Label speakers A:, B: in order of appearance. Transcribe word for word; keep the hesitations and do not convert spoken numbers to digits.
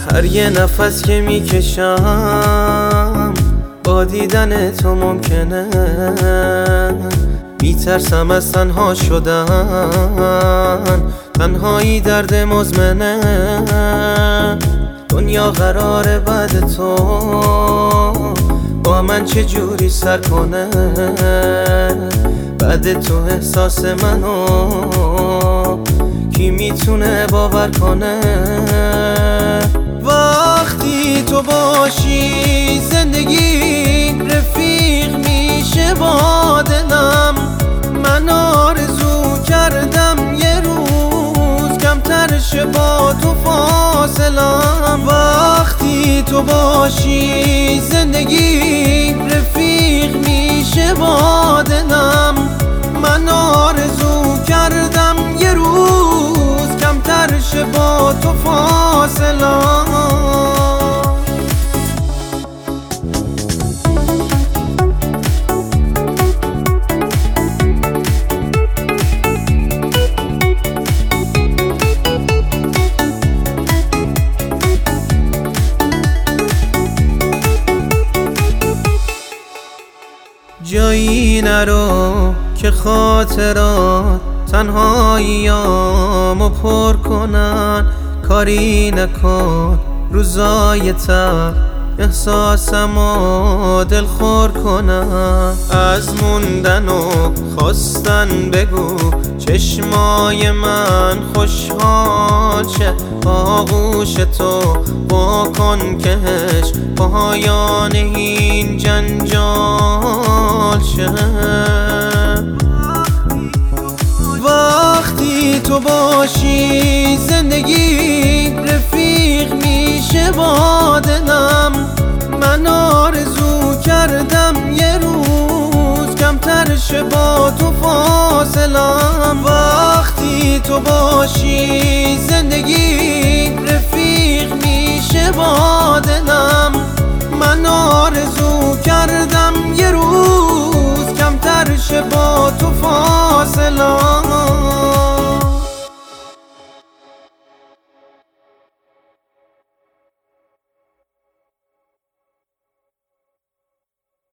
A: هر یه نفس که میکشم با دیدن تو ممکنه میترسم از تنها شدن، تنهایی درد مزمنه. دنیا قراره بعد تو با من چه جوری سر کنه، بعد تو احساس منو کی میتونه باور کنه؟ وقتی تو باشی زندگی رفیق میشه با دلم. من آرزو کردم یه روز کمتر شه با تو فاصلم. وقتی تو باشی زندگی رفیق میشه با دلم. من آرزو کردم یه روز کمتر شه با تو فاصلم. جایی نرو که خاطرات تنهاییامو پر کنن، کاری نکن روزای تر احساسمو دلخور کنن. از موندن و خواستن بگو چشمای من خوشحال شه، آغوش تو بکن کهش پایان این جنجال شه. وقتی تو باشی زندگی رفیق میشه با دلم. من آرزو کردم یه روز کمتر شه با تو فاصلم. وقتی تو باشی زندگی رفیق میشه با دلم. من آرزو کردم یه روز کمتر شه با تو فاصلم.